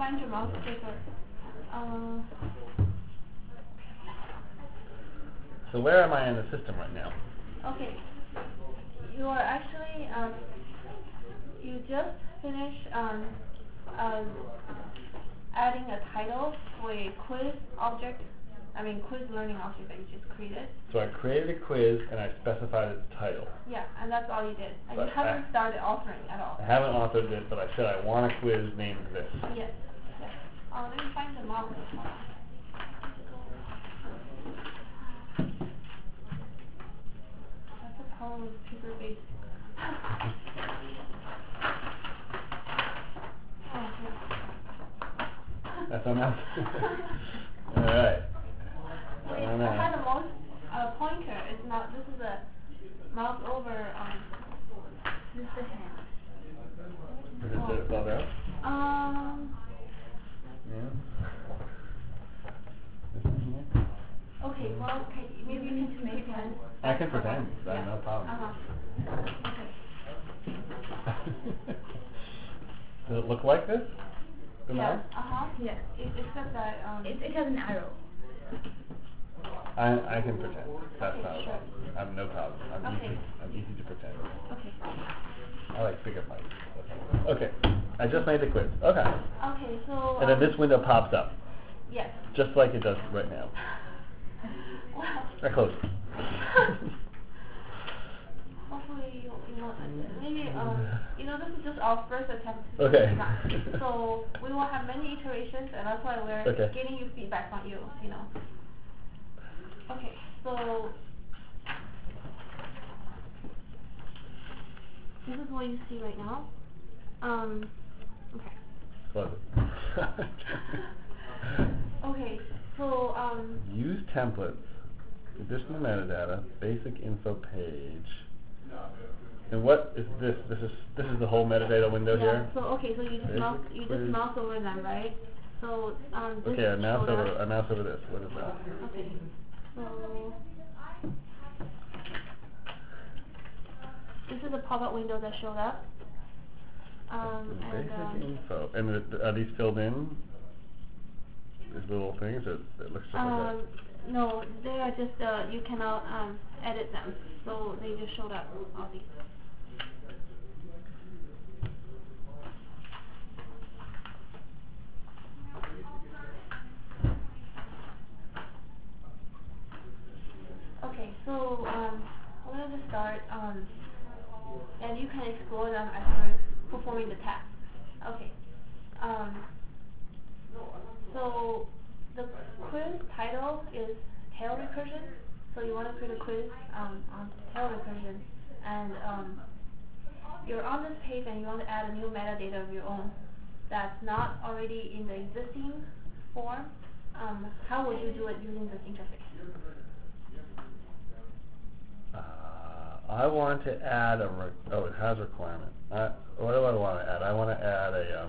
find your mouse clicker. So where am I in the system right now? Okay. You are actually, you just finished adding a title for a quiz learning object that you just created. So I created a quiz and I specified its title. Yeah, and that's all you did. And But you haven't started authoring at all. I haven't authored it, but I said I want a quiz named this. Yes. Yes. Let me find the mouse. That's a problem with paper-based. Oh, yeah. That's a mouse. All right. Wait, I had a mouse pointer. It's not. This is a mouse over. This is the hand. Is it spelled out? Yeah. This one here? Okay. Well, okay. Maybe you can pretend. I can pretend. That's no problem. Okay. Does it look like this? The Yeah. mouse? Yes. Except that It has an arrow. I can pretend. That's Okay, not a sure. problem. I'm no problem. I'm easy to pretend. Okay. I like bigger mice. Okay. I just made the quiz. Okay. Okay. So. And then this window pops up. Yes. Just like it does right now. Well. I close it. Hopefully, maybe, this is just our first attempt to Okay. design. So we will have many iterations, and that's why we're getting you feedback from you, Okay, so this is what you see right now. Okay. Close it. Okay, so, Use templates. Additional metadata. Basic info page. And what is this? This is the whole metadata window here. So okay, so you just mouse over them, right? So this okay, I mouse over this. What is that? Okay. So this is a pop-up window that showed up. Basic info. And are these filled in? These little things that looks just like that. No, they are just you cannot edit them, so they just showed up all these. Okay, so I'm going to start, and you can explore them as we're performing the task. Okay. So the quiz title is tail recursion. So you want to create a quiz on tail recursion, and you're on this page and you want to add a new metadata of your own that's not already in the existing form. How would you do it using this interface? I want to add it has requirement. What do I want to add? I want to add a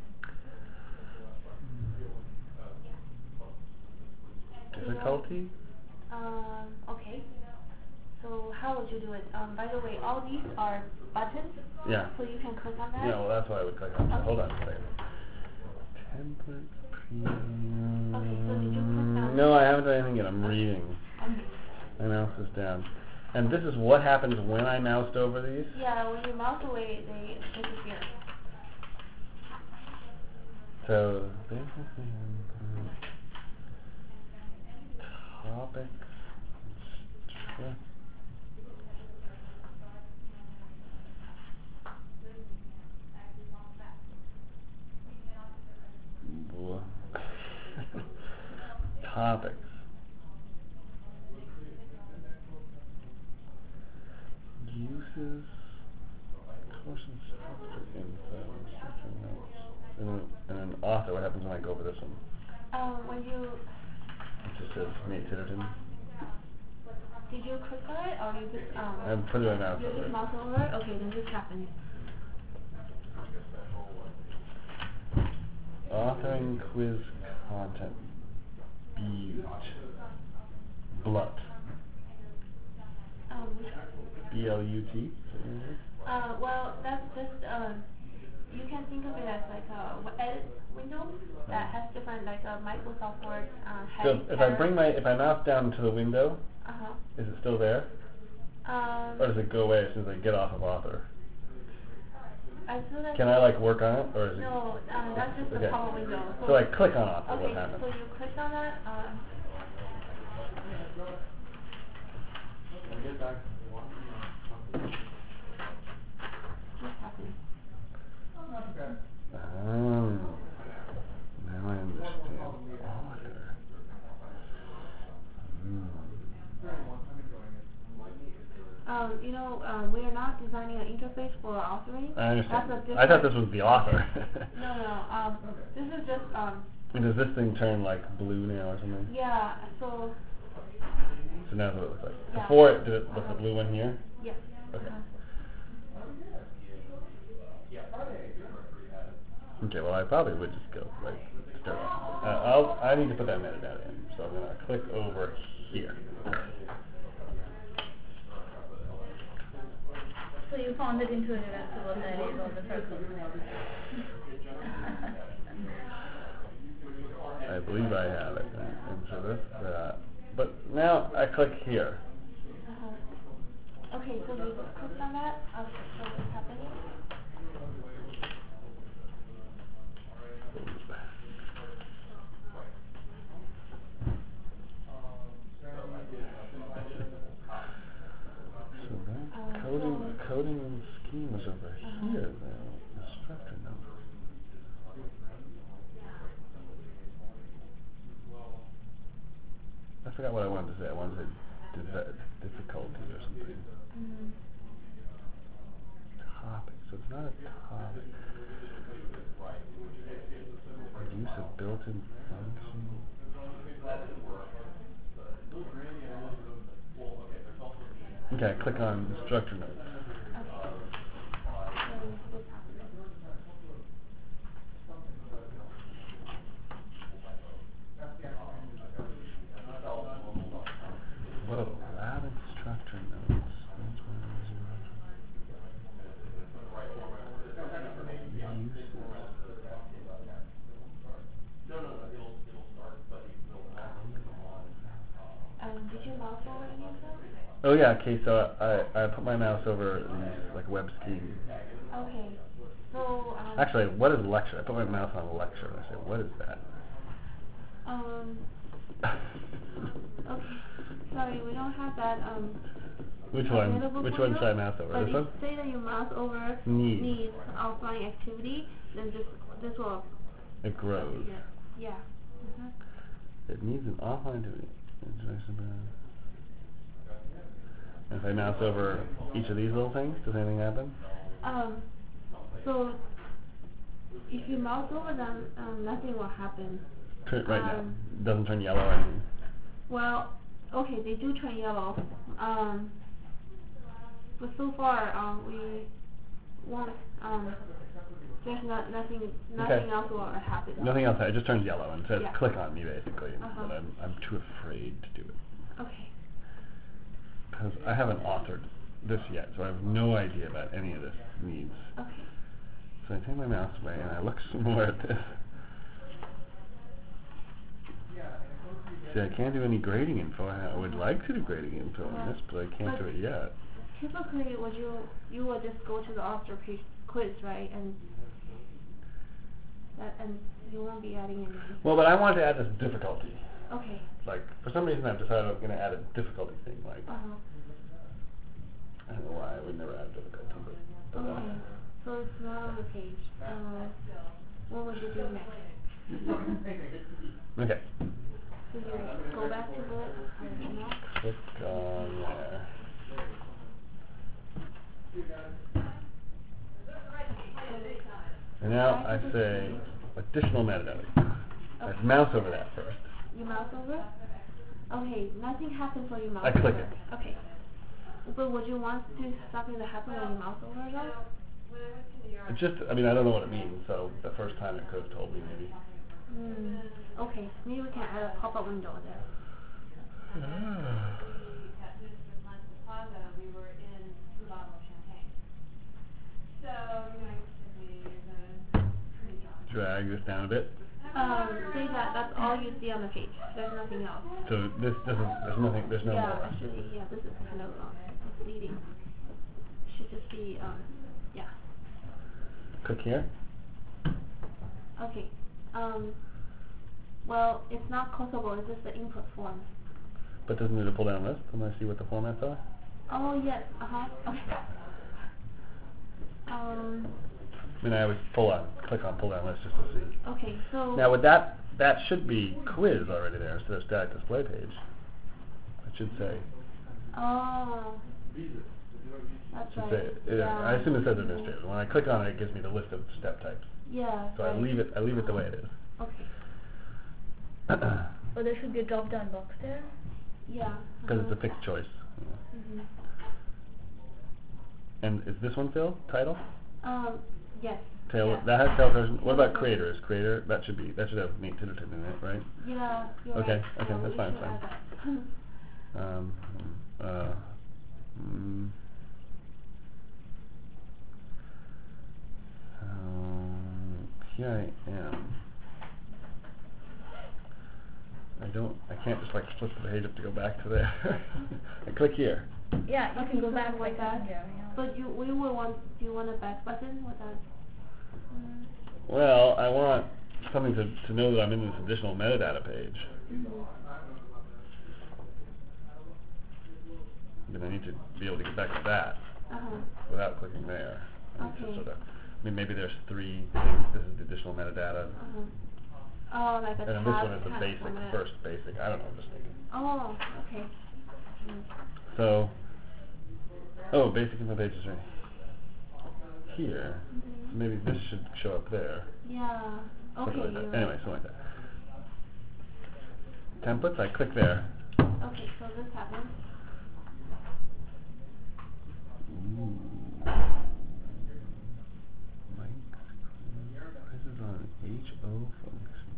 difficulty. Okay. So how would you do it? By the way, all these are buttons. Yeah. So you can click on that. Yeah, well that's why I would click on it. Okay. Hold on a second. Template preview. Okay, so did you click on No, I haven't done anything yet. I'm reading. Okay. My mouse is down. And this is what happens when I moused over these? Yeah, when you mouse away, they disappear. So, topics, topics. Uses, course instructor info, instructor notes. And then author, what happens when I go over this one? When you... It just says Nate Titterton. Did you click on it, or you just... I put it on mouse you over. just mouse over it? Okay, then this happens. Authoring quiz content. Blut. B-L-U-T? Well, that's just, you can think of it as like a edit window window that has different like Microsoft Word So heading. if I bring if I mouse down to the window, Uh-huh. is it still there? Or does it go away as soon as I get off of author? As soon as Can I like work on it, or is it? No, that's just the Okay. pop-up window. So I click on author, Okay, what happens? so you click on that. What's happening? Oh, now I understand. Author. You know, we are not designing an interface for authoring. I understand. That's a I thought this was the author. No, this is just, And does this thing turn like blue now or something? yeah, so, So now that's what it looks like. Yeah. Before it, did it look the blue one here? yes. Okay. Okay, well I probably would just go like start. I need to put that metadata in, so I'm gonna click over here. So you found it into reversible arrays of the circles. I believe I have it. And so that's that. But now I click here. Okay, so you click on that. So what's happening? So that coding and scheme is over here. The instructor number. I forgot what I wanted to say. I wanted to say difficulty or something. Topic. So it's not a topic. Use of built-in function. Okay, click on instructor notes. Whoa, lab instructor notes. Did you mouse over any of them? Oh yeah, okay, so I put my mouse over these like web scheme. Okay, so Actually, what is lecture? I put my mouse on lecture and I say, what is that? Okay, sorry, we don't have that Which one? available Which for one you. should I mouse over? But This if one? say that you mouse over Needs. offline activity, then this will. It grows. Yeah. It needs an offline activity. If I mouse over each of these little things, does anything happen? So if you mouse over them, nothing will happen. Right now, doesn't turn yellow or anything. Well, okay, they do turn yellow. But so far, we won't. There's nothing else will happen. Nothing else. It just turns yellow and says Yeah. click on me basically. Uh-huh. But I'm too afraid to do it Okay. because I haven't authored this yet, so I have no idea about any of this needs. Okay. So I take my mouse away and I look some more at this. See, I can't do any grading info. I would like to do grading info on this, but I can't do it yet. Typically, you would just go to the author page quiz, right? And you won't be adding any. Well, but I wanted to add this difficulty. Okay. Like, for some reason I've decided I'm going to add a difficulty thing. Like, I don't know why I would never add difficulty, but Okay. So it's not on the page. What would you do next? okay. So you go back to the original. Click on there. And now I say additional metadata. I mouse over that first. You mouse over? Okay, nothing happens when you mouse I click over. it. Okay. But would you want something to happen when you mouse over though? It's just, I mean, I don't know what it means, so the first time it could have told me maybe. Okay, maybe we can add a pop-up window there. Drag this down a bit. say that that's all you see on the page. There's nothing else. So this doesn't, there's no yeah, more. actually, yeah, this is kind of misleading. Should just be, yeah. Click here. Okay. Well, it's not clickable. It's just the input form. But doesn't it pull down list when I see what the formats are? Oh yes. Okay. I mean, I always click on pull down list just to see. Okay. So. Now with that should be quiz already there instead of static display page. It should say. Oh. That's Should right. say, yeah. I assume it says administrator. When I click on it, it gives me the list of step types. Yeah. So right. I leave it the way it is. Okay. Oh, there should be a drop-down box there. Yeah. Because it's a fixed choice. Mhm. And is this one filled? Title? Yes. Tail. Yeah. That has tail version. What about creators? Creator. That should have Nate Titterton in it, right? Yeah. You're Okay. Right. Okay. Yeah, That's we fine. should That's fine. add that. Here I am. I can't just like flip the page up to go back to there. I click here. Yeah, you Okay, can go so back like like that. that. Yeah. But do you want a back button with that? Well, I want something to know that I'm in this additional metadata page. Then I need to be able to get back to that without clicking there. I need to Okay. sort of, I mean, maybe there's 3 things. This is the additional metadata. Oh, like a tab. And then this one is the tab basic, format. first basic. I don't know, I'm just thinking. Oh, okay. So, basic info page is right here. So maybe this should show up there. Yeah. Okay. Something like that. You're Anyway, right. something like that. Templates, I click there. Okay, so this happens. Ooh. Quizzes on HO function.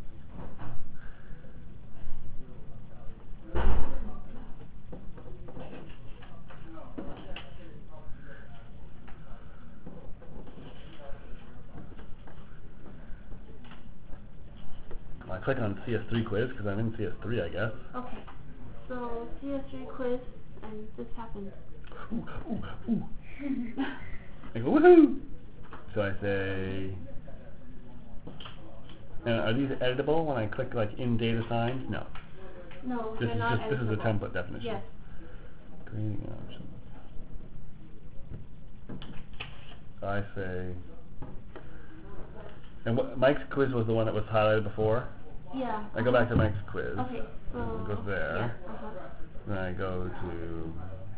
I click on CS3 quiz because I'm in CS3, I guess. Okay. So CS3 quiz, and this happens. Ooh, ooh, ooh. I go, woohoo! So I say, are these editable when I click like in data signs? No. No, This they're is not just, this is a editable. template definition. Yes. Grading options. So I say, and Mike's quiz was the one that was highlighted before. Yeah. I go back to Mike's quiz. Okay, so. It goes there. Yeah. Then I go to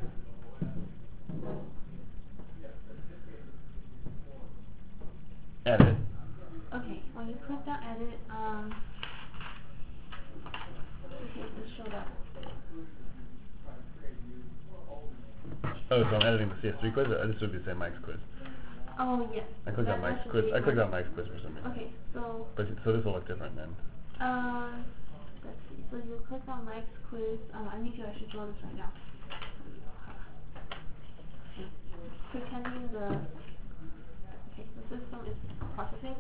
edit. Okay, when you click on edit, okay, this showed up. Oh, so I'm editing the CS3 quiz? Or this would be the same Mike's quiz. Oh, yes. I clicked on Mike's quiz. I clicked on Mike's quiz for some reason. Okay, so. But so this will look different then. Let's see. So you click on Mike's quiz. I need to actually draw this right now. Pretending the system is processing.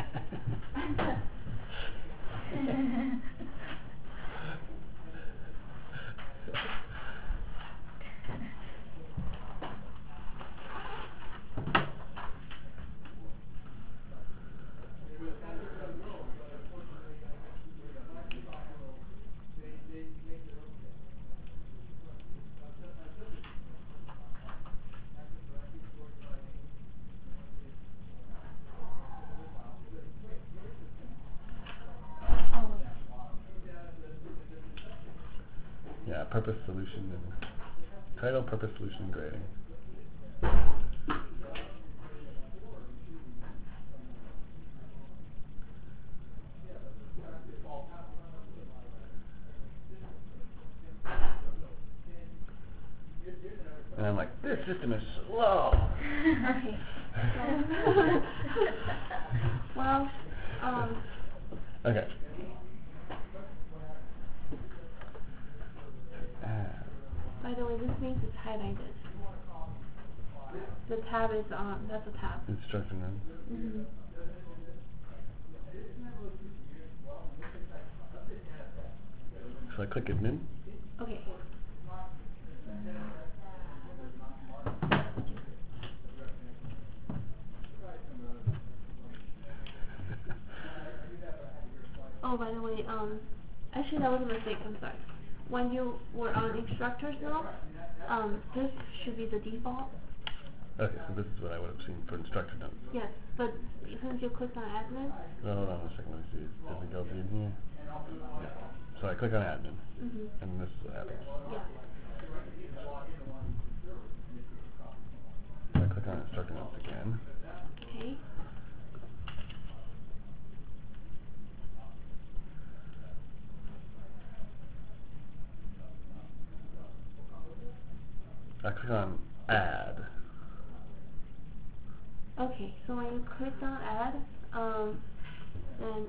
Yeah, purpose, solution, and title, purpose, solution, grading. And I'm like, this system is slow. Okay. So well, Okay. by the way, this means it's highlighted. The tab is on. That's a tab. Instruction run. So I click admin. Okay. Oh, by the way, actually that was a mistake, I'm sorry. When you were on instructors now, this should be the default. Okay, so this is what I would have seen for instructor notes. Yes, but since you clicked on admin, No, hold on a second, let me see. Does it go in here? Yeah. So I click on admin, and this is what happens. yeah. So I click on instructor notes again. Okay. I click on add. Okay, so when you clicked on add, then,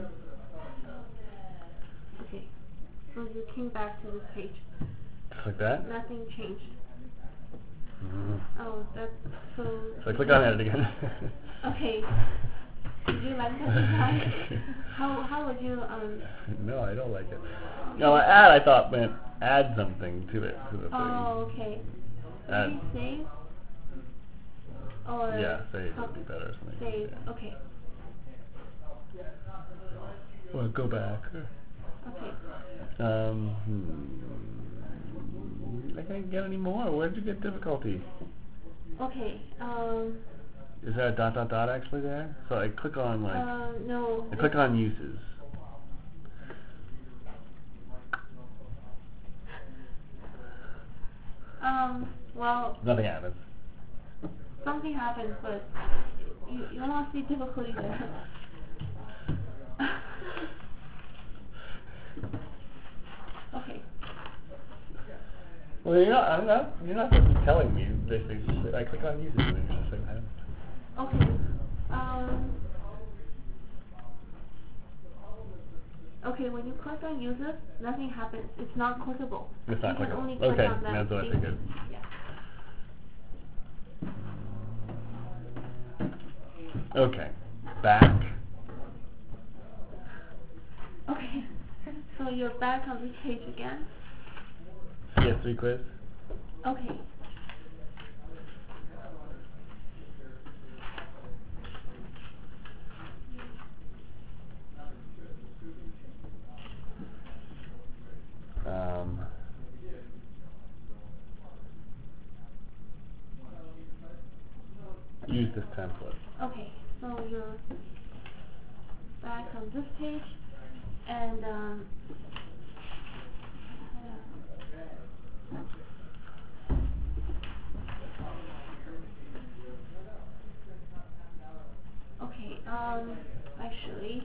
okay, so you came back to this page. Just like that? Nothing changed. Mm-hmm. Oh, that's, so... So I click on add again. Okay. Did you like that design? How would you, No, I don't like it. No, add I thought meant add something to it, to the thing. Oh, okay. Maybe save? Or... Yeah, save would be better or something. Save, Yeah. okay. Well, go back. Okay. I can't get any more. Where did you get difficulty? Okay, Is there a dot dot dot actually there? So I click on like... no. I click on uses. Well... Nothing happens. Something happens, but you don't see difficulty there. Okay. Well, you're not just telling me. Basically, I click on uses and it's just like that. Okay. Okay, when you click on users, nothing happens. It's not clickable. It's not you can clickable. only click Okay, on them. that's what I figured. Yeah. Okay, back. Okay, so you're back on this page again. CS3 quiz. Okay. Use this template. Okay, so you're back on this page, and okay, actually,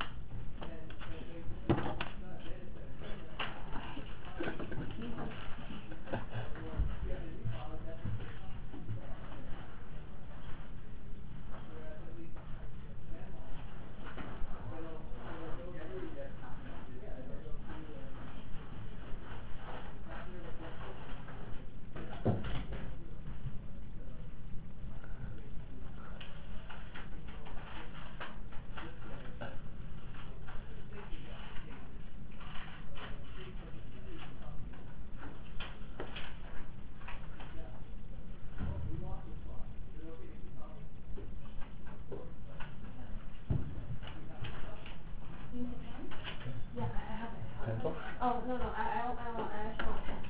yeah, I have it. Pencil? Oh, no, I actually want pen.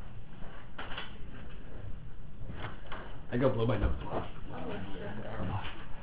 I go blow my nose. Oh, sure.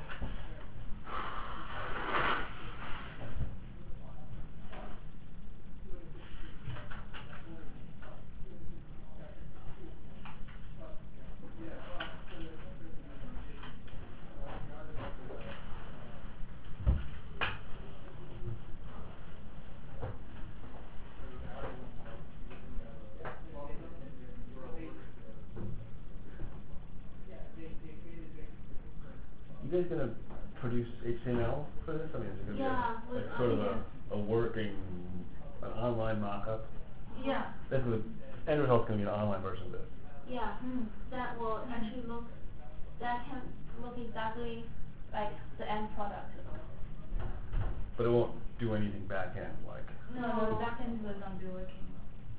You guys gonna produce HTML for this? I mean, is it gonna Yeah, be like sort of a working, an online mock-up? Yeah. This is the end result's gonna be an online version of this. Yeah, that will actually that can look exactly like the end product. But it won't do anything back end, like. No, the backend will not be working.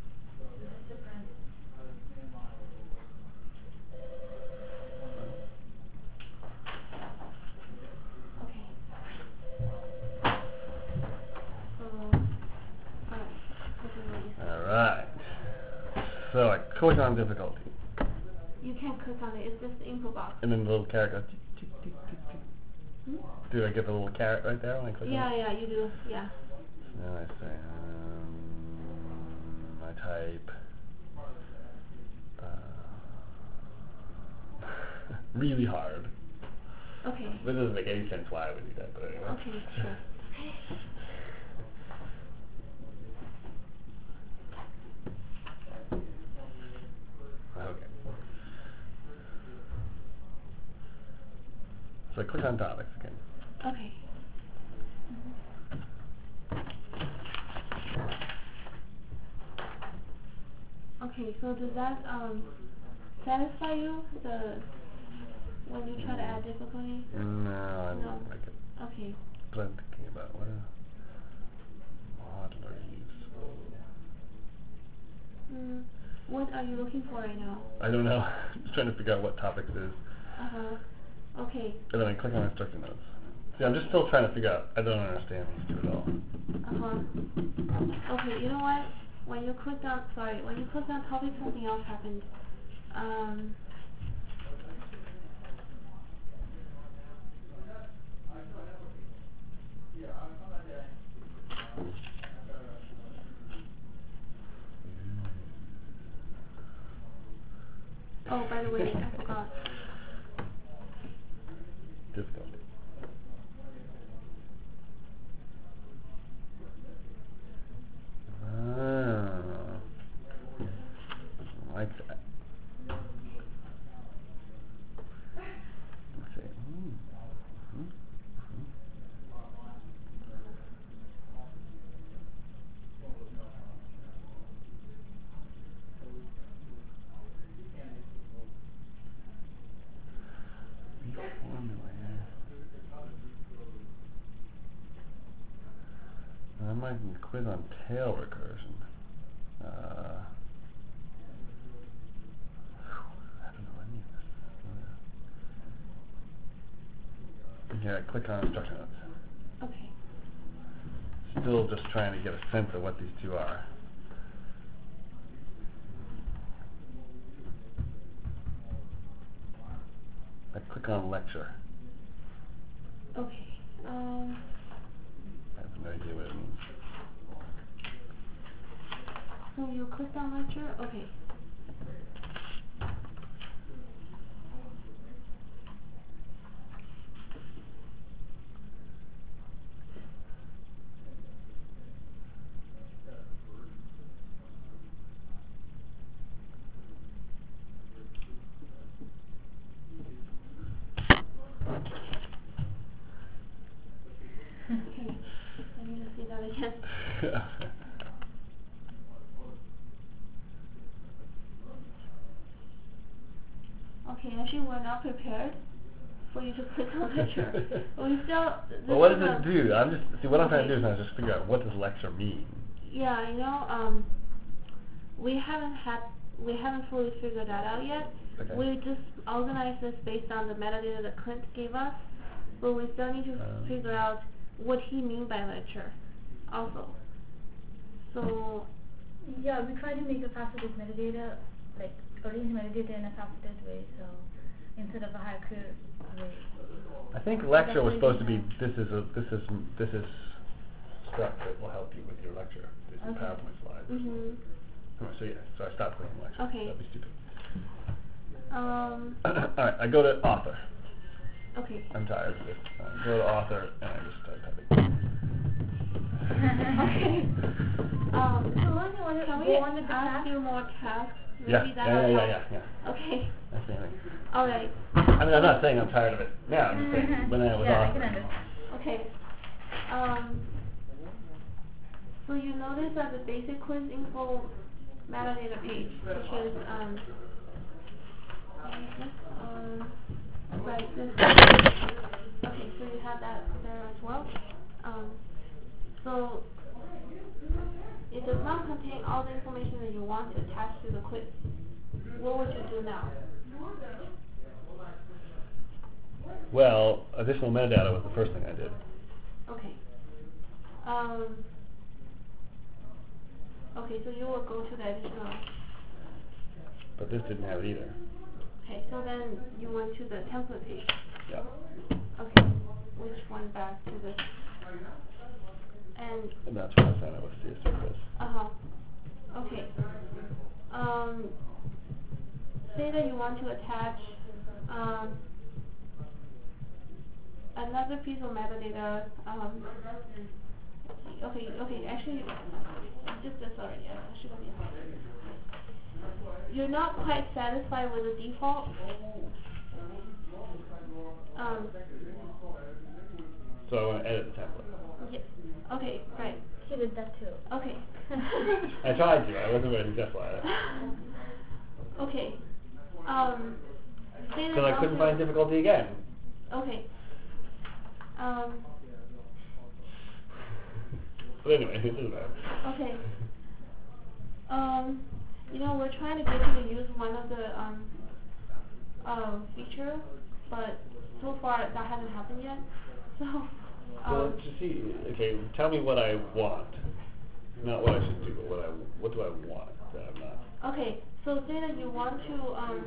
Alright. So I click on difficulty. You can't click on it, it's just the info box. And then the little carrot goes tick, tick, tick, tick, tick. Do I get the little carrot right there when I click on it? Yeah, you do, yeah. So then I say, I type really hard. Okay. This doesn't make any sense why I would do that, but anyway. Okay, sure. Okay. Okay. So I click on topics again. Okay. Okay, so does that satisfy you, when you try to add difficulty? No, I don't like it. Okay. But I'm thinking about what model are useful. What are you looking for right now? I don't know. I'm just trying to figure out what topics is. Okay. And then I click on instruction notes. See, I'm just still trying to figure out. I don't understand these two at all. Okay, you know what? When you clicked on topic, something else happened. Oh, by the way, I forgot. Difficulty. Like that. Let's see. I might quit on tail recursion. I don't know any of this. Yeah, click on instruction notes. Okay. Still just trying to get a sense of what these two are. I click on lecture. Okay. I have no idea what it means. So you clicked on lecture? Okay. Okay. Let me just see that again. Okay, actually we're not prepared for you to click on lecture. We still... Well, what does it do? What I'm trying to do is just figure out what does lecture mean. Yeah, we haven't fully figured that out yet. Okay. We just organized this based on the metadata that Clint gave us, but we still need to figure out what he means by lecture also. So... Yeah, we try to make a faceted metadata, like arrange metadata in a faceted way, so instead of a hierarchy way. I think lecture was supposed to be this is stuff that will help you with your lecture. These are PowerPoint slides. So I stopped clicking lecture. Okay. That'd be stupid. Alright, I go to author. Okay. I'm tired of this. I go to author and I just start typing. Okay. So when you want to Can go we on with the ask task? you more tasks? Yeah. Maybe that will help. Yeah. Okay. That's the only thing. Alright. I mean, I'm not saying I'm tired of it now. I'm just saying when I was I author. can understand. Okay. So you notice that the basic quiz info metadata page, which is right this. Okay, so you have that there as well. So if does not contain all the information that you want to attach to the quiz. What would you do now? Well, additional metadata was the first thing I did. Okay. Okay, so you will go to the additional. But this didn't have it either. Okay, so then you went to the template page. Yeah. Okay, which went back to this. And that's where I found out what CSV was. Okay. Say that you want to attach another piece of metadata. Okay. Actually, sorry. I should have been. You're not quite satisfied with the default. So I want to edit the template. Yes. Okay. Right. He did that too. Okay. I tried to. I wasn't very successful at it. Okay. Because I couldn't find difficulty again. Okay. But anyway, it doesn't matter. Okay. We're trying to get you to use one of the feature, but so far that hasn't happened yet. So. Well, to see, okay, tell me what I want, not what I should do, but what do I want that I'm not. Okay, so say that you want to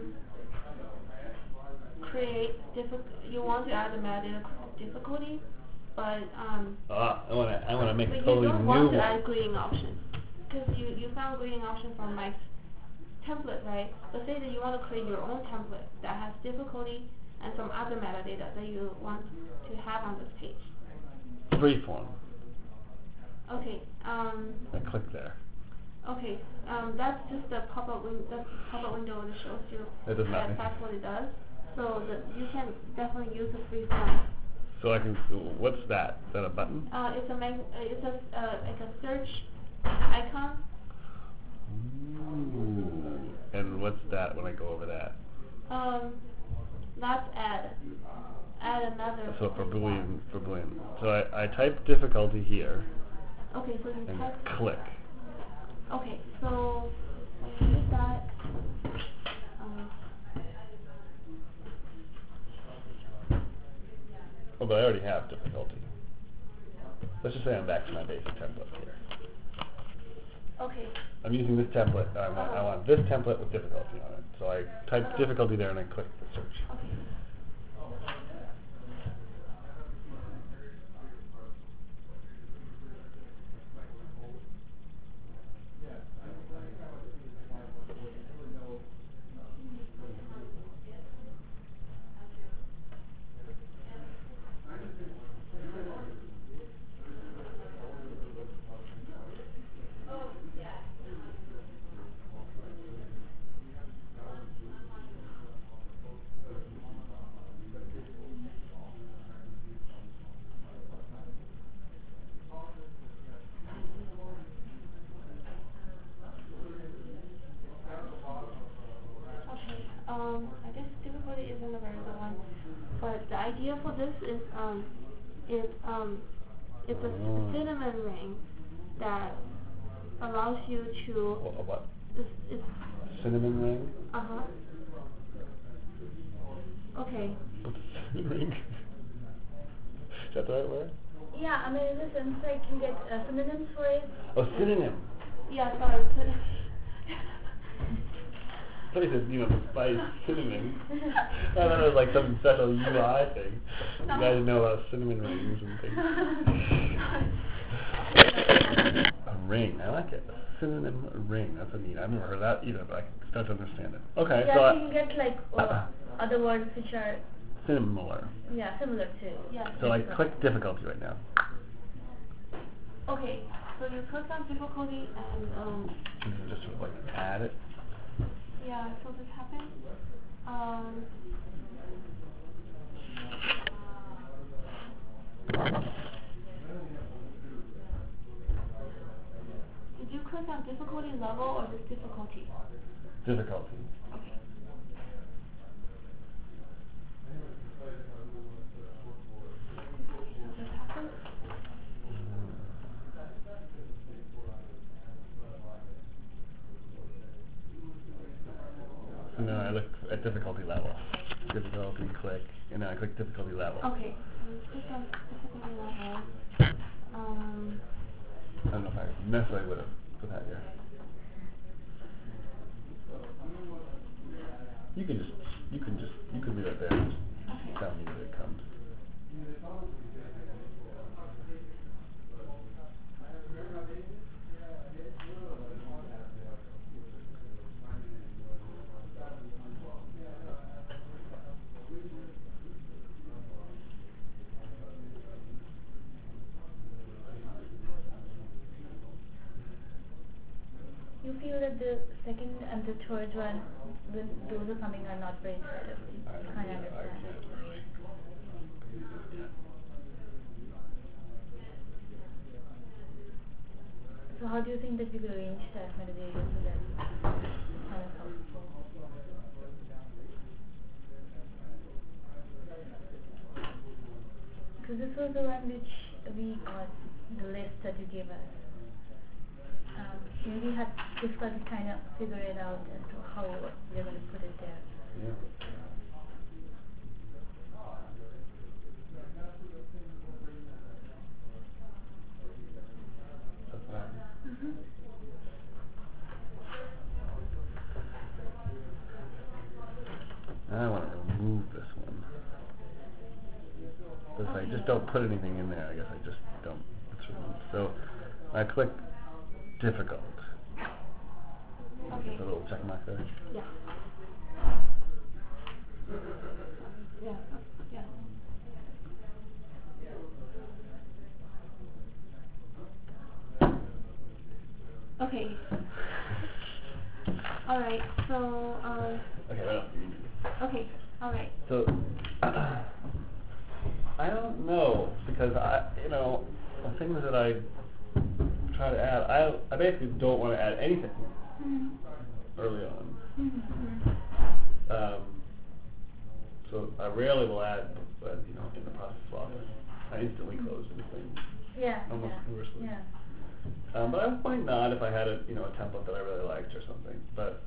you want to add a metadata difficulty, but I want to make a but totally you don't new want to one. add grading option, because you found grading option from Mike's template, right? But say that you want to create your own template that has difficulty and some other metadata that you want to have on this page. Freeform. Okay. I click there. Okay. That's just the pop-up window that shows you It does nothing. that's what it does. So you can definitely use the freeform. So I can. What's that? Is that a button? It's like a search icon. Ooh. And what's that when I go over that? That's add another. So for Boolean. So I type difficulty here. Okay, so you And type. click. Okay, so when you use that. Oh, but I already have difficulty. Let's just say I'm back to my basic template here. Okay. I'm using this template. I want this template with difficulty on it. So I type difficulty there and I click the search. Okay. I guess difficulty isn't a very good one, but the idea for this is it's a cinnamon ring that allows you to. A what? It's Cinnamon ring? Okay. What's a cinnamon ring? Is that the right word? Yeah, I mean, in the sense like you get synonyms for it. Oh, synonym. Yeah, sorry. I thought you said, spice cinnamon. I thought it was like some special UI thing. You guys know about cinnamon rings and things. A ring, I like it. A synonym ring, that's a neat. I've never heard of that either, but I can start to understand it. Okay, Yeah, so so you get like other words which are similar. yeah similar to. Yeah. So I click difficulty right now. Okay, so you click on difficulty and You can just sort of like add it. yeah, so this happens. Did you click on difficulty level or just difficulty? Difficulty. Okay. So this happens. and then I look at difficulty level. Difficulty, click, and then I click difficulty level. Okay, so click on difficulty level. I don't know if I necessarily would have put that here. You can leave it there and just tell me that it comes. You feel that the second and the third one, when those are coming, are not very intuitive. You can't understand. can't really. So how do you think that we could arrange that metadata so that it's kind of helpful? Because this was the one which we got, the list that you gave us. We had difficulty kind of figure it out as to how we're going to put it there. Yeah. That's what happened. I want to remove this one. But if I just don't put anything in there, I guess I just don't. It's removed. So I click difficult. Okay. The little check mark there. Yeah. Yeah. Yeah. Okay. All right. So Okay, right up. okay. All right. So I don't know because the things that I try to add, I basically don't want to add anything early on. So I rarely will add, in the process log. I instantly close anything. Yeah. Almost conversely. Yeah. But I might not if I had a template that I really liked or something. But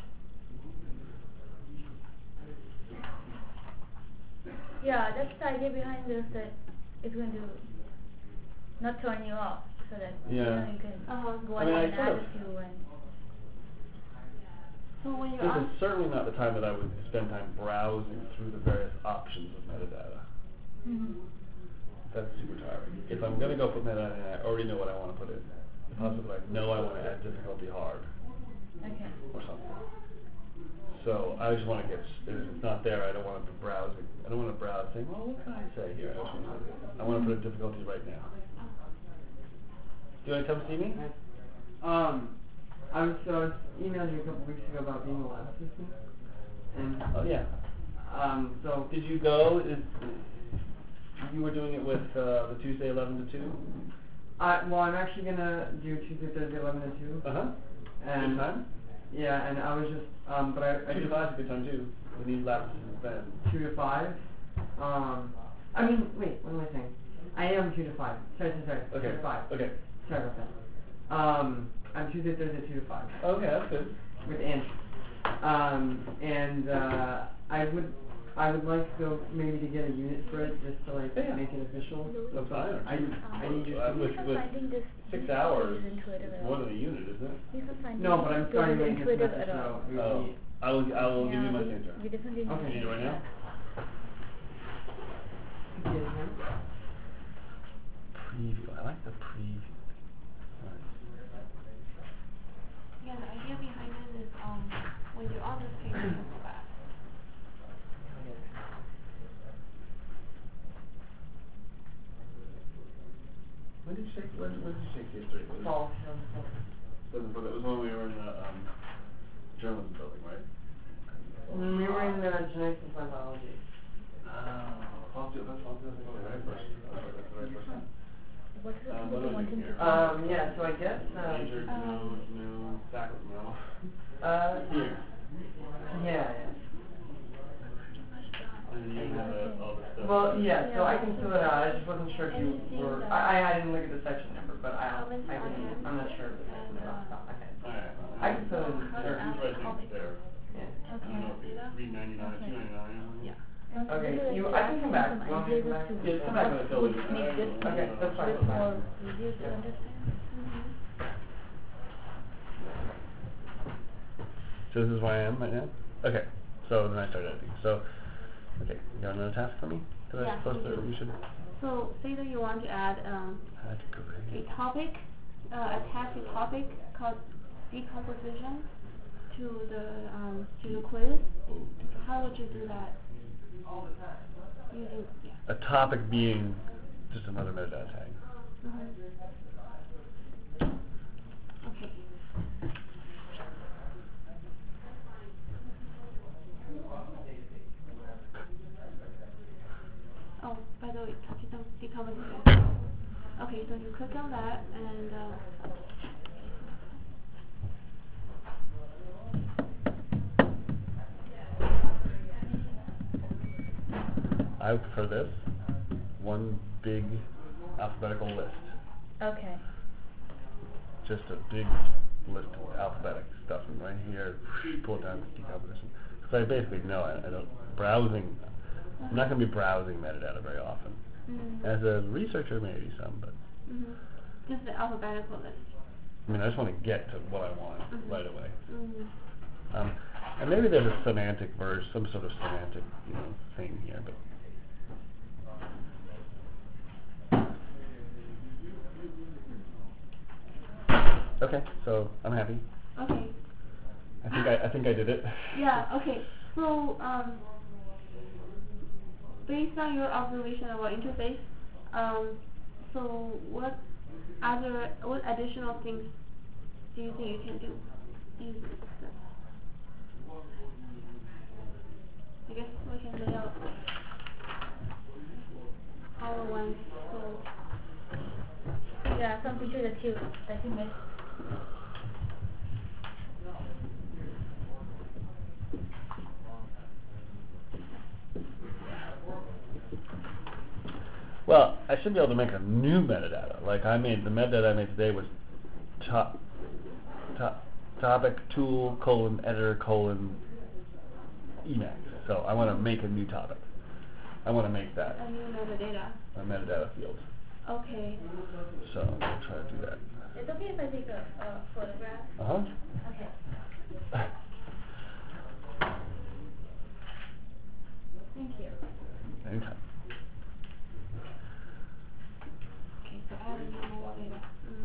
yeah, that's the idea behind this, that it's going to not turn you off, so that you can go ahead and add a few. And so when you're this is certainly not the time that I would spend time browsing through the various options of metadata. That's super tiring. If I'm going to go put metadata in, I already know what I want to put in. Possibly I know I want to add difficulty hard or something. So I just want to get, if it's not there, I don't want to be browsing. I don't want to browse saying, well, what can I say here? I want to put a difficulty right now. Do you want to come see me? I was emailed you a couple weeks ago about being a lab assistant. And oh, yeah. So did you go? You were doing it with the Tuesday 11 to 2? Well, I'm actually going to do Tuesday, Thursday, 11 to 2. And good time? Yeah, and I was just, but I 2 to 5 is a good time too. We need lab assistants then. 2 to 5? I mean, wait, what am I saying? I am 2 to 5. Sorry. Okay. 2 to 5. Okay. Sorry about that. I'm Tuesday, Thursday, 2 to 5. Okay, that's good. With Andrew. And I would like to go maybe to get a unit for it just to like make it official. That's fine. I need you to with 6 hours. It's more than a unit, isn't it? No, but I'm starting to make this message so it would be. I will give you my signature. We definitely Okay. You need it right now? Preview. I like the preview. Yeah, the idea behind it is when you're on this page, you can go back. When did you take history? Fall. But it was when we were in the journalism building, right? We were in genetics and biology. I'll do that's the very first. That's the very first one. What is it What you do I want do him here? to do? Yeah, so I guess, Major, no, faculty, no. Here. Yeah. And you have all this stuff. Well, yeah, so I can fill it out. I just wasn't sure if you were. I didn't look at the section number, but I'm not sure of the section number off the top of my head. Alright. I can fill it in. Sure, he's right there. Yeah. I don't know if he's able to would make this okay, that's fine. bit more easier to understand. So this is where I am right now? Okay. So then I start editing. So, okay, you got another task for me? Yeah, We should... So, say that you want to add a topic, attach a topic called decomposition to the quiz. How would you do that? Using, a topic being just another metadata tag. Okay. Oh, by the way, decomposition. Okay, so you click on that and I would prefer this. One big alphabetical list. Okay. Just a big list of alphabetic stuff, and right here, pull it down to decomposition. Because I basically know I don't browsing. I'm not going to be browsing metadata very often. As a researcher, maybe some, but. Just the alphabetical list. I mean, I just want to get to what I want right away. And maybe there's a semantic verse, some sort of semantic, thing here, but. Okay, so I'm happy. Okay. I think I did it. Yeah. Okay. So based on your observation of our interface, so what additional things do you think you can do using this? I guess we can lay out all the ones. So yeah, some features that you missed. Well, I should be able to make a new metadata. Like the metadata I made today was topic tool : editor : Emacs. So I want to make a new topic. I want to make that a new metadata. A metadata field. Okay. So I'm going to try to do that. It's okay if I take a photograph? Okay. Thank you. Anytime. Okay, so add a new metadata.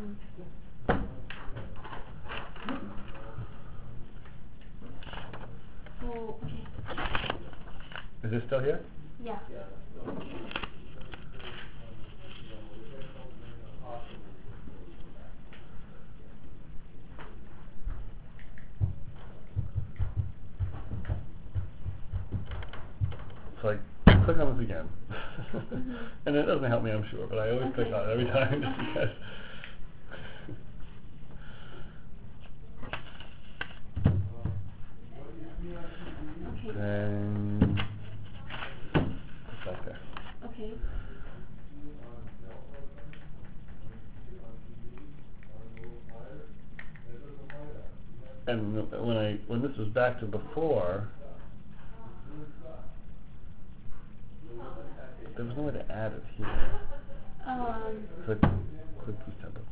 So, okay. Is this still here? Yeah. So I click on this again. And it doesn't help me, I'm sure, but I always click on it every time just because. And it's like there. Okay. And when this was back to before, there was no way to add it here. Click these templates.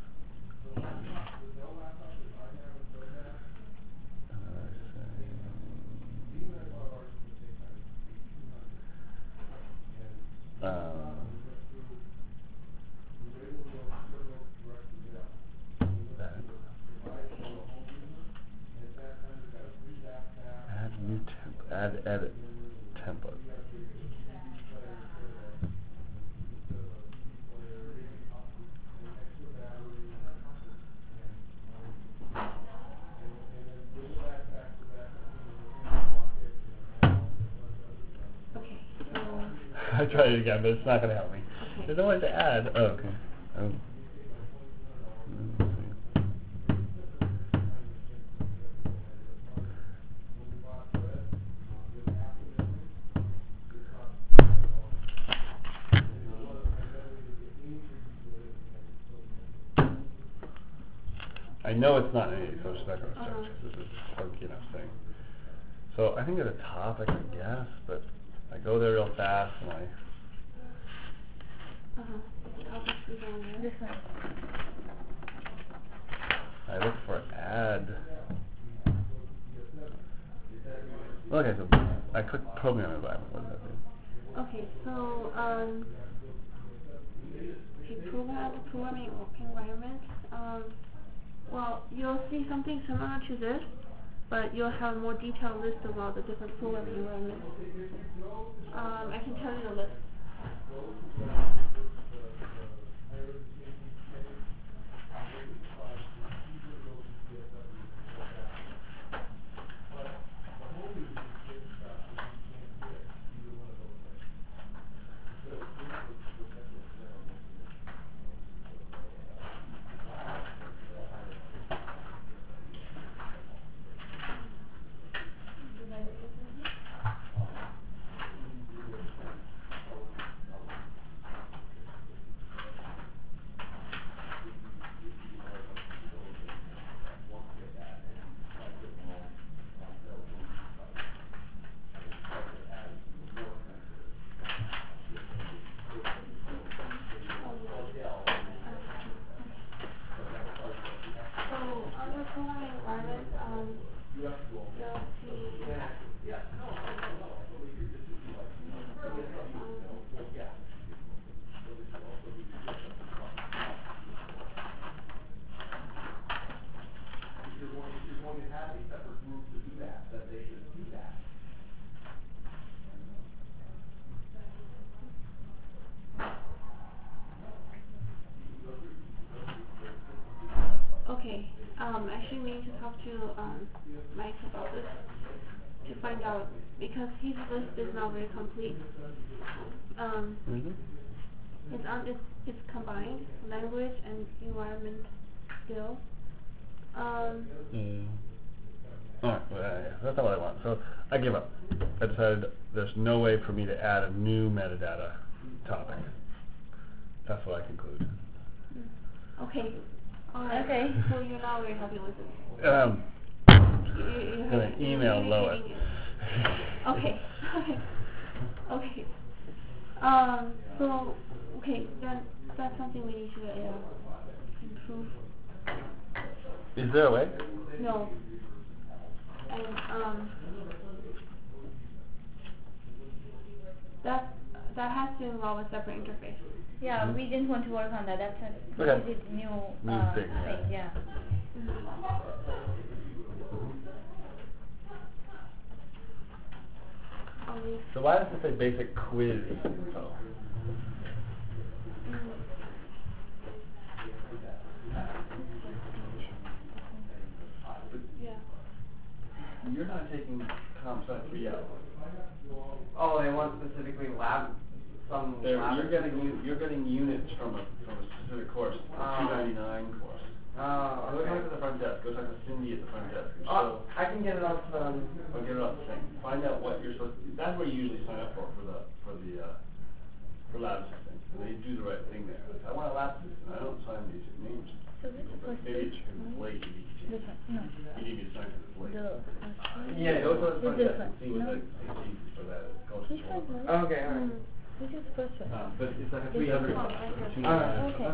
Add edit template. Okay. I tried it again, but it's not going to help me. Okay. There's no way to add. Oh, okay. I know it's not any social background search because this is a funky enough thing. So I think at a topic, I guess, but I go there real fast and I'll just leave it on there. This one. I look for add. Okay, so I click program environment. What does that do? Okay, so programming environment. Well, you'll see something similar to this, but you'll have a more detailed list of all the different programming environments. I can tell you the list. Okay, I actually need to talk to Mike about this to find out, because his list is not very complete. It's combined language and environment skill. Alright, well, that's not what I want. So I give up. I decided there's no way for me to add a new metadata topic. That's what I conclude. Okay. Okay. So you're not very happy with this? I'm gonna email Lois. Okay. Okay. So okay, then that's something we need to improve. Is there a way? No. And that has to involve a separate interface. Yeah, we didn't want to work on that. That's a new thing. Yeah. So why does it say basic quiz info? Yeah. You're not taking comp sci 3 out. Oh, they want specifically lab. You're getting units from a specific course, a 299 course. Go talk to the front desk. Go talk to Cindy at the front desk. I can get it off. I'll get it off the thing. Find out what you're supposed to. That's what you usually sign up for lab assistant. And they do the right thing there. Like, I want a lab assistant. I don't sign these names. So which first Maybe it's because it's late. This one? No. You need me to sign because it's late. Yeah, go to the front desk and see what the AC for that goes Which one? for. Okay, alright. Which is the first one? But it's like a This 300. one, okay.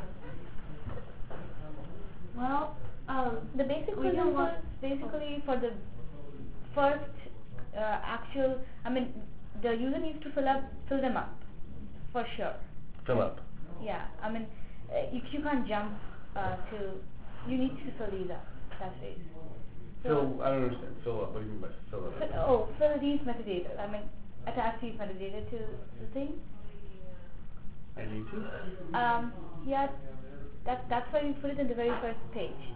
Well, the basic quiz info is basically for the first actual. I mean, the user needs to fill them up, for sure. Fill up. Yeah, I mean, you can't jump to. You need to fill these up. That's it. So I don't understand. Fill up. What do you mean by fill up? Fill these metadata. I mean, attach these metadata to the thing. I need to? Yeah, that's why we put it in the very first page.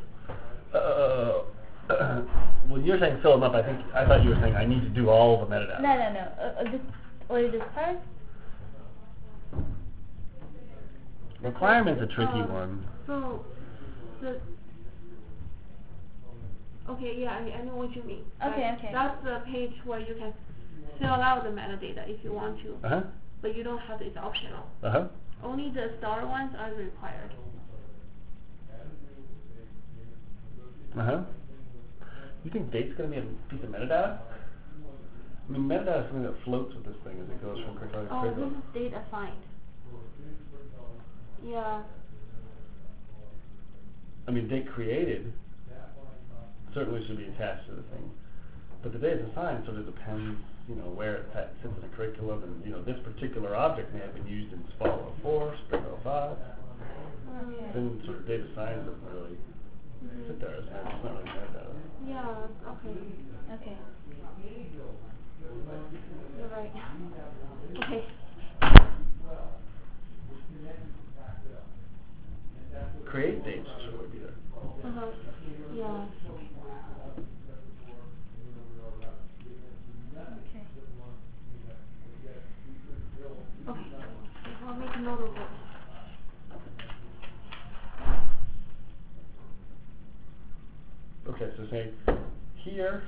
When you're saying fill them up, I thought you were saying I need to do all the metadata. No. Only this part. Requirement's a tricky one. So, okay, yeah, I know what you mean. Okay. That's the page where you can fill out the metadata if you want to. But you don't have to, it's optional. Only the star ones are required. You think date's going to be a piece of metadata? I mean, metadata is something that floats with this thing as it goes from curriculum to curriculum. This is date assigned. Yeah. I mean, date created certainly should be attached to the thing, but the date assigned sort of depends, where it sits in a curriculum, and this particular object may have been used in fall 04, spring 05. Okay. Then sort of date assigned doesn't really sit there. It's not really metadata. Yeah. Okay. Okay. You're right. Okay. Create dates should really be there. Yeah. Okay. Okay. I'll make a note of it. Okay, so say here,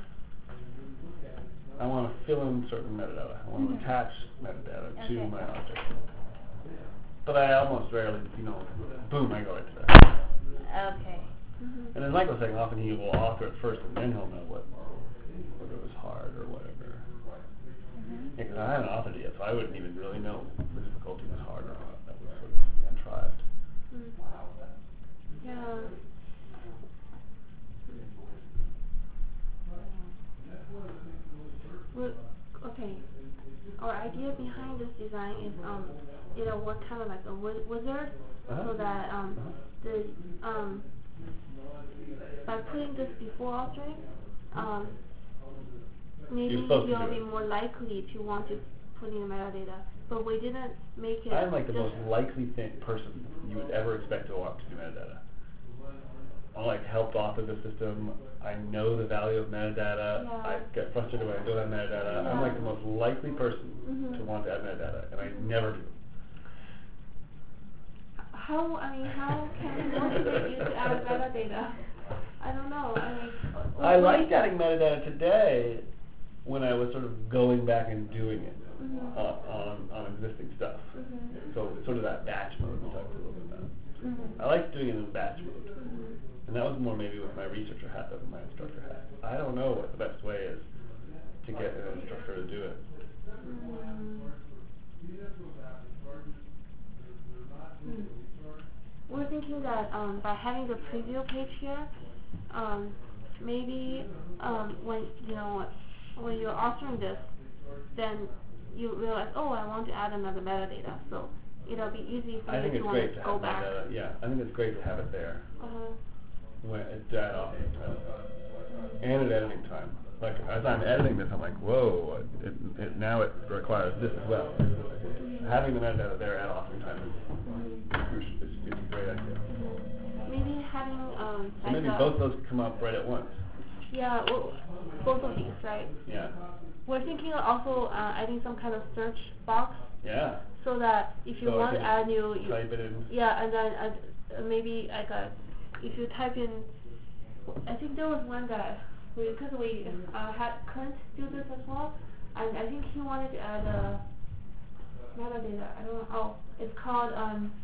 I want to fill in certain metadata. I want to attach metadata to my object. But I almost rarely, boom, I go right to that. Okay. And as Mike was saying, often he will author it first and then he'll know whether it was hard or whatever. Yeah, because I haven't authored it yet, so I wouldn't even really know if the difficulty was hard or not. That was sort of contrived. Yeah. Well, okay. Our idea behind this design is, what kind of like a wizard, so that by putting this before authoring, maybe you'll be more likely to want to put in metadata. But we didn't make it. I'm like the most likely person you would ever expect to want to do metadata. I helped author the system. I know the value of metadata. Yeah. I get frustrated when I don't have metadata. I'm like the most likely person to want to add metadata, and I never do. How can we motivate you to add metadata? I don't know. I liked adding metadata today when I was sort of going back and doing it on existing stuff. So it's sort of that batch mode we talked a little bit about. I like doing it in batch mode. And that was more maybe with my researcher hat than my instructor hat. I don't know what the best way is to get an instructor to do it. We're thinking that by having the preview page here, maybe when you're authoring this, then you realize, I want to add another metadata. So it'll be easy for you to want to go back. Yeah, I think it's great to have it there. When it's at authoring time and at editing time. Like as I'm editing this, I'm like, whoa! Now it requires this as well. Having the metadata there at authoring time is a great idea. Maybe having so maybe both those come up right at once. Yeah, well, both of these, right? Yeah. We're thinking also adding some kind of search box. Yeah. So that if you want to add new, type it in. Yeah, and then maybe if you type in, I think there was one guy because we had Clint do this as well, and I think he wanted to add metadata. I don't know. Oh, it's called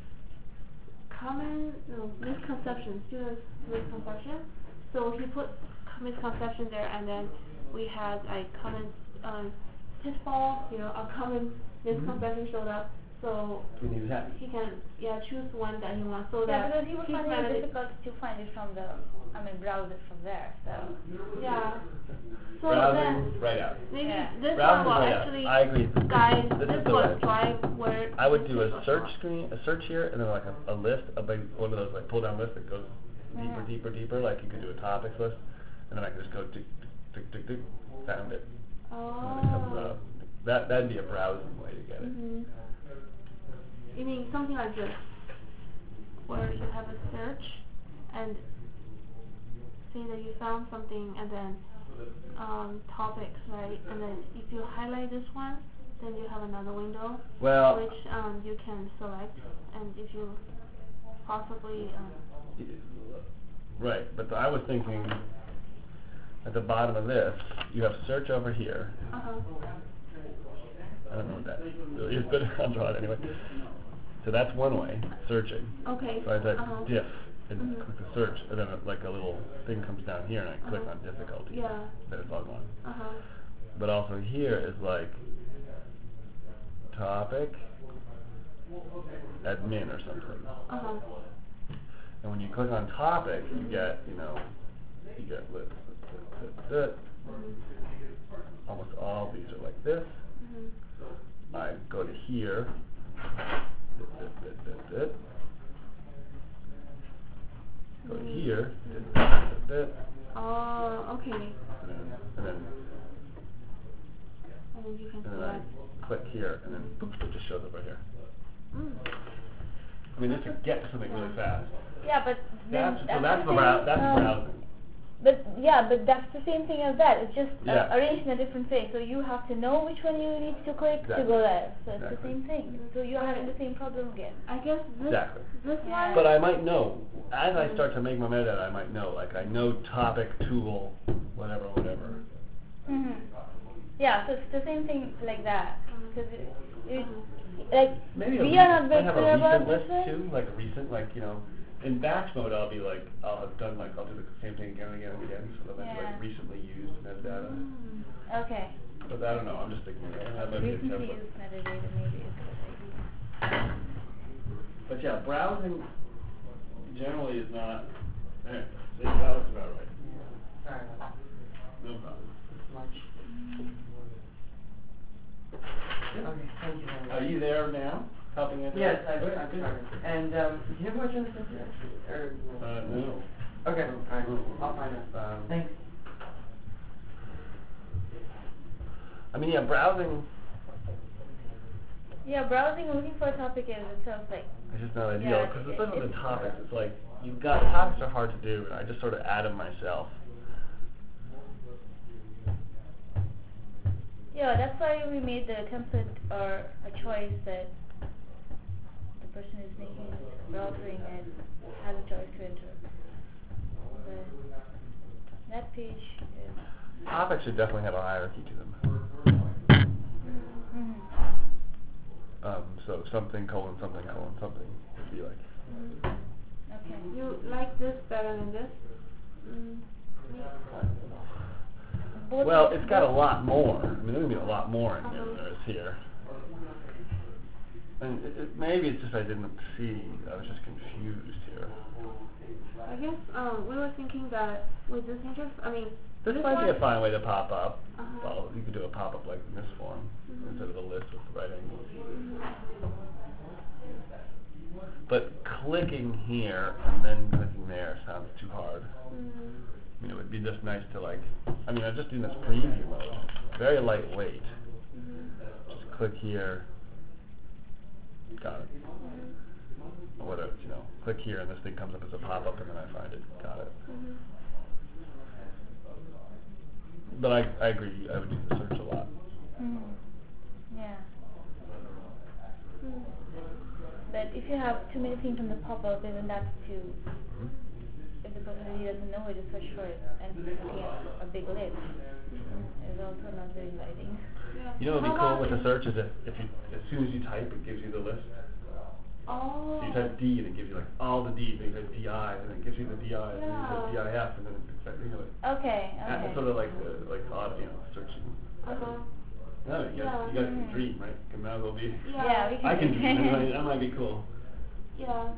misconception, students misconception. So he put misconception there, and then we had common pitfall, a common misconception showed up. So he can choose one that he wants. So that because he was finding it difficult to find it from browse it from there. So so browsing right out. Maybe this browsing one will right actually out. I agree. guide. This will drive where. I would do a search screen, a search here, and then a list, one of those pull down lists that goes deeper. Like you could do a topics list, and then I could just go tick, found it. And then it comes up. That'd be a browsing way to get it. You mean something like this, where you have a search and say that you found something, and then topics, right? And then if you highlight this one, then you have another window, which you can select, and if you possibly. Right, but I was thinking at the bottom of this, you have search over here. I don't know what that really is, but I'll draw it anyway. So that's one way, searching. Okay. So I type diff and click the search, and then a little thing comes down here, and I click on difficulty. Yeah. Then it's all gone. But also here is topic, admin or something. Uh-huh. And when you click on topic, you get, you get almost all these are like this. I go to here. Go to here. Oh, okay. And then you can and then select. I click here, and then boop, it just shows up right here. Mm. I mean, just to get to something really fast. Yeah, but then That's browsing. But yeah, but that's the same thing as that. It's just Yeah. arranged in a different way. So you have to know which one you need to click to go there. So it's the same thing. So you're having the same problem again. I guess this Exactly. this one. But I might know, as I start to make my metadata, I might know, like I know topic, tool, whatever. Yeah, so it's the same thing like that. Because like Maybe we are not I very have clear a about recent this list one. too, like a recent, like, in batch mode I'll be like, I'll have done like, I'll do the same thing again and again and again, so that might be like recently used metadata. Okay. But I don't know, I'm just thinking, that might be a Recently template. used metadata maybe is good idea. But yeah, browsing generally is not, there, see, that looks about right. Sorry about that. No problem. Much. Okay, thank you very much. Are you there now, helping us? Yes, I've Okay, started. good. And do you have more Genesis yet? Or No. Okay, alright. I'll find out. Thanks. I mean, yeah, browsing Yeah, browsing and looking for a topic is itself like is just not ideal, Yeah, because it- especially with it's the topics, hard. it's like, topics are hard to do, and I just sort of add them myself. yeah, that's why we made the template or a choice that the person is making browsing and has a choice to enter. But that page is Topics should definitely have a hierarchy to them. So something, something would be like. okay. You like this better than this? Both Well, of- it's got a both- lot more. I mean, there's going to be a lot more in here than there is here. And maybe it's just I didn't see. I was just confused here. I guess we were thinking that with this interest, I mean, This this might be a one- fine way to pop up. Uh-huh. Well, you could do a pop-up like in this form instead of the list with the right angle. But clicking here and then clicking there sounds too hard. I mean, it would be just nice to like, I'm just doing this preview mode. Very lightweight. Just click here. Got it. Or whatever, click here and this thing comes up as a pop-up and then I find it. Got it. But I agree, I would do the search a lot. Yeah. But if you have too many things on the pop-up, then that's too. If the person really doesn't know where to search for it and looking at a big list is also not very inviting. You know what would be cool with the search is if you, as soon as you type, it gives you the list. Oh. So you type D and it gives you like all the D's, and you type DI and it gives you the DI, and then you type DIF, and then it's Okay. it's sort of like odd, searching. No, you guys can dream, right? Can might as well be. Yeah, we can. I can dream. That might be cool. Yeah.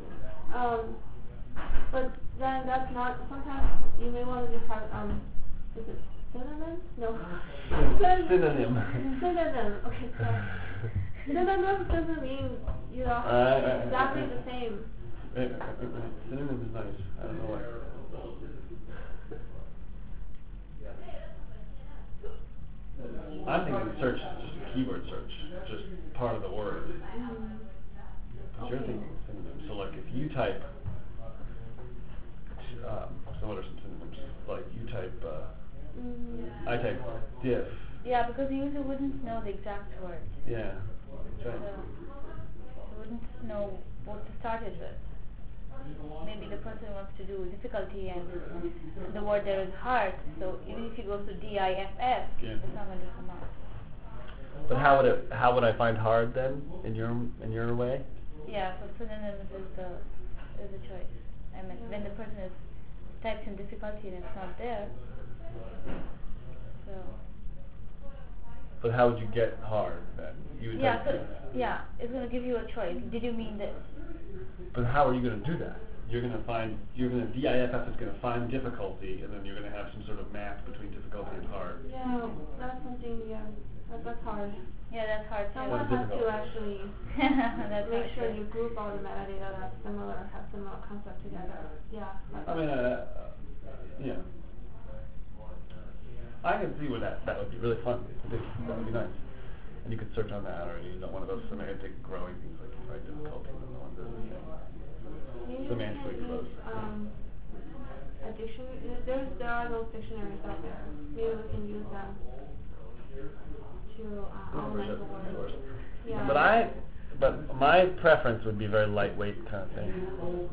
But then that's not. Sometimes you may want to just have is it synonym? No. Synonym. Synonym. Okay. Sorry. Synonym doesn't mean exactly the same. Synonym is nice. I don't know why. I'm thinking the search is just a keyword search, just part of the word. But you're thinking synonyms. So like if you type, so what are some synonyms? Like you type, I type diff. Yeah, because the user wouldn't know the exact word. Yeah. So they wouldn't know what to start it with. Maybe the person wants to do difficulty and the word there is hard, so even if you go to DIFF, it's not going to come up. But how would I find hard then in your way? Yeah, so synonyms is a choice. I mean, when the person is types in difficulty and it's not there, so But how would you get hard then? You would Yeah, type, so, yeah, it's going to give you a choice. Did you mean this? but how are you going to do that? DIFF is going to find difficulty, and then you're going to have some sort of match between difficulty and hard. Yeah, that's something, that's hard. Yeah, that's hard too. Someone has to actually That's make hard sure too. you group all the metadata that's similar, have similar concept together. Yeah. I mean, yeah. I can see where that would be really fun to do. That would be nice. And you could search on that, or one of those semantic growing things like you find difficulty and the one that Maybe semantically we can grows. use a dictionary. There are those dictionaries out there. Maybe we can use them to organize the words. Yeah. But my preference would be very lightweight kind of thing.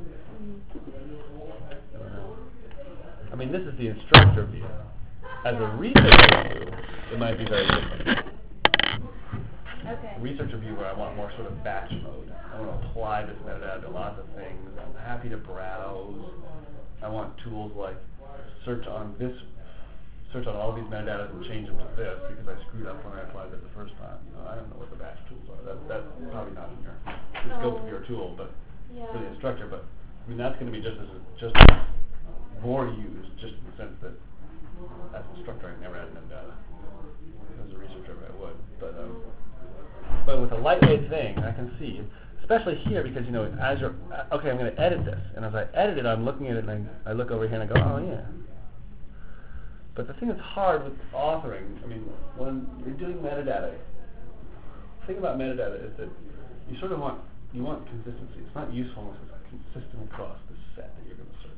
I don't know. I mean, this is the instructor view. As a researcher view, it might be very different. Okay. A researcher view where I want more sort of batch mode. I want to apply this metadata to lots of things. I'm happy to browse. I want tools like search on all these metadata and change them to this because I screwed up when I applied it the first time. I don't know what the batch tools are. That's probably not in the scope of your tool, but for the instructor. But I mean, that's going to be just as more used, just in the sense that as an instructor I never had metadata. As a researcher I would, but with a lightweight thing I can see, especially here because as you're okay, I'm going to edit this, and as I edit it, I'm looking at it and I look over here and I go, oh yeah. But the thing that's hard with authoring, I mean, when you're doing metadata, the thing about metadata is that you sort of want consistency. It's not useful unless it's consistent across the set that you're going to search.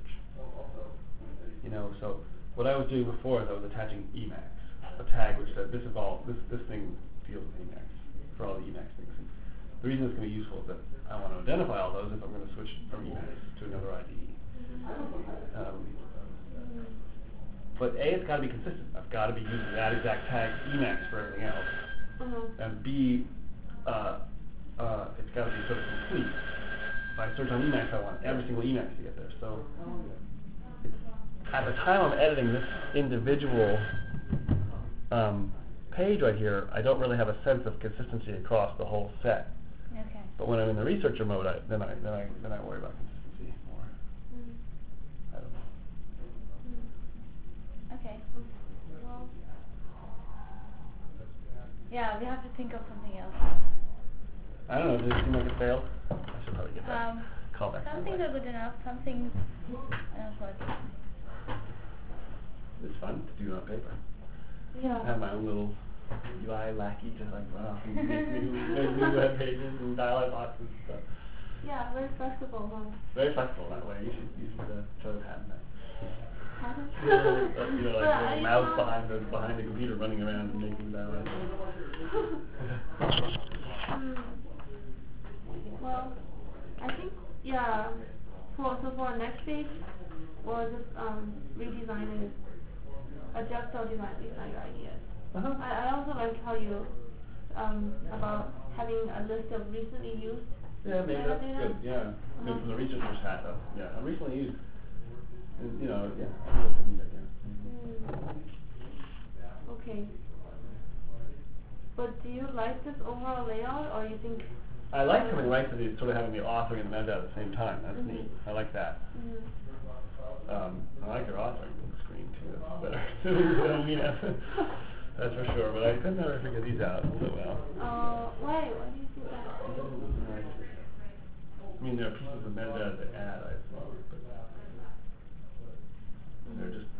So what I was doing before is I was attaching Emacs, a tag which said this thing deals with Emacs for all the Emacs things. And the reason it's going to be useful is that I want to identify all those if I'm going to switch from Emacs to another IDE. But A, it's got to be consistent. I've got to be using that exact tag Emacs for everything else. And B, it's got to be sort of complete. If I search on Emacs, I want every single Emacs to get there. So at the time I'm editing this individual page right here, I don't really have a sense of consistency across the whole set. Okay. But when I'm in the researcher mode, then I worry about consistency more. I don't know. Okay. Well, yeah, we have to think of something else. I don't know. Does it seem like it failed? I should probably get that. Call back. Some things are good enough. Some things aren't working. It's fun to do on paper. Yeah. I have my own little UI lackey to make new web pages and dialog boxes and stuff. Yeah, very flexible, huh? Very flexible that way. You should try to patent that. Patent? Like mouse behind the computer running around and making dialog. Well, I think for our next page, we'll just redesign it. Adjust or design your ideas. I also like how you about having a list of recently used. Yeah, maybe that's good. Yeah, good from the researcher's hat up. Yeah, I recently used. Okay. But do you like this overall layout, or you think? I like coming right to the sort of having the authoring and the metadata at the same time. That's neat. I like that. I like your authoring screen too. That's better. That's for sure. But I could never figure these out so well. Why? Why do you think that? I mean, there are pieces of metadata to add, I suppose, but they're just.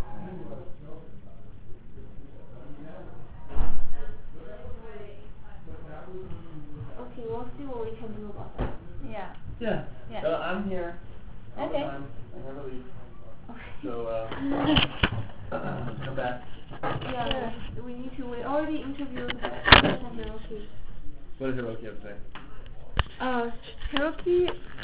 Okay, we'll see what we can do about that. Yeah. Yeah. Yeah. I'm here. All Okay. the time. I never leave. So, come back. Yeah, we need to. We already interviewed Hiroki. What does Hiroki have to say? Hiroki